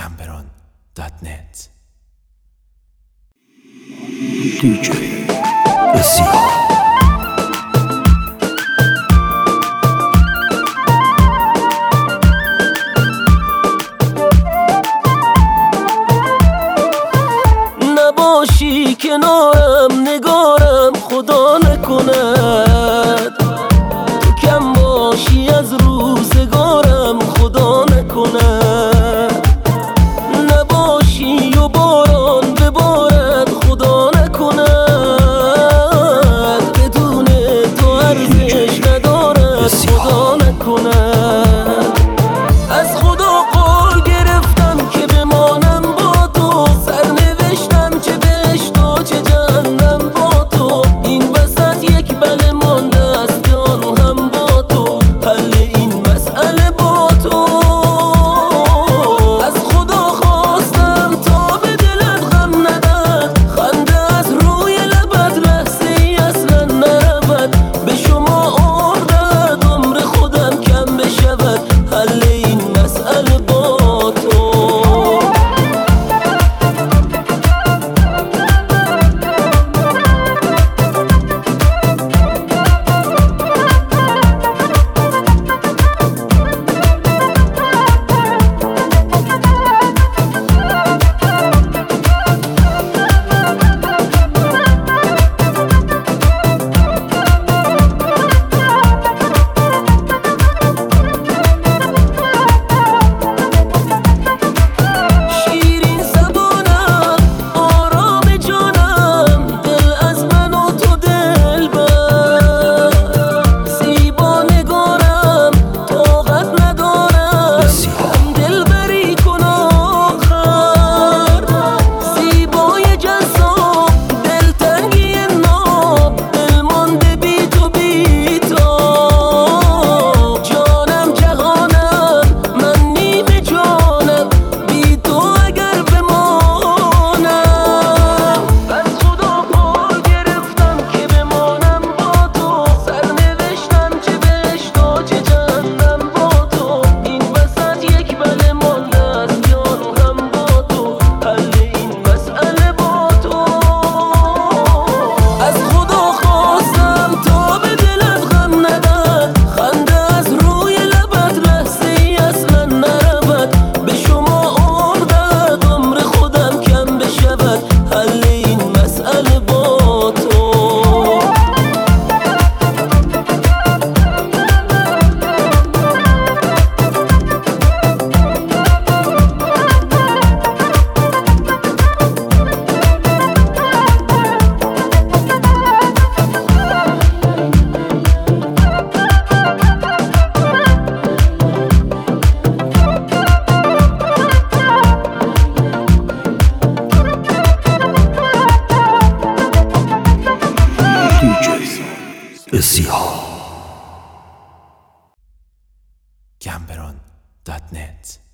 Gamberon.net DJ بسیار نباشی کنارم نگارم خدا نکند، تو کم باشی از روزگارم خدا نکند، نباشی و باران ببارد خدا نکند، بدون تو ارزش ندارد خدا نکند. از خدا قول گرفتم که بمانم با تو، سرنوشتم چه بهشت و چه جهنم با تو، این وسط یک بله مانده است که آن هم با تو، حل این مسئله با تو. از خدا خواستم تا به دلت غم ندهد، خنده از روی لبت لحظه ای اصلا نرود، به شما آردد عمر خودم کم بشود، حل این مسئله با تو. شیرین زبانم آرام جانم، دل از من و تو دلبر، زیبا نگارم طاقت ندارم هم دلبری کن آخر، زیبای جذاب دلتنگی ناب، دل مانده بی تو بی تاب، جانم جهانم من نیمه جانم بی تو اگر بمانم. از خدا قول گرفتم که بمانم با تو، سرنوشتم چه بهشت و چه جهنم با تو، این وسط یک بله مانده است که آن هم با تو، حل این مسئله با تو. از خدا خواستم تا به دلت غم ندهد، خنده از روی لبت لحظه ای اصلا نرود، به شما آردد عمر خودم کم بشود، حل این مسئله با تو. DJ بسیار Gamberon.net